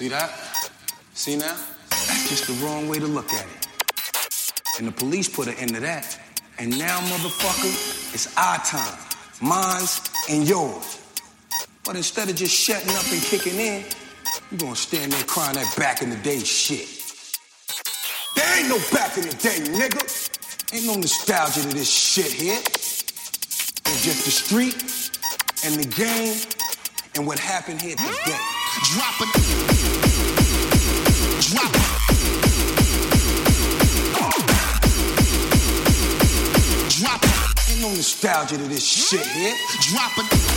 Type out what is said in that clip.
See that? See now? That's just the wrong way to look at it. And the police put an end to that. And now, motherfucker, it's our time. Mine's and yours. But instead of just shutting up and kicking in, you gonna stand there crying that back in the day shit. There ain't no back in the day, nigga. Ain't no nostalgia to this shit here. It's just the street and the game and what happened here today. Drop it. Drop it. Drop it. Ain't no nostalgia to this shit here. Drop it.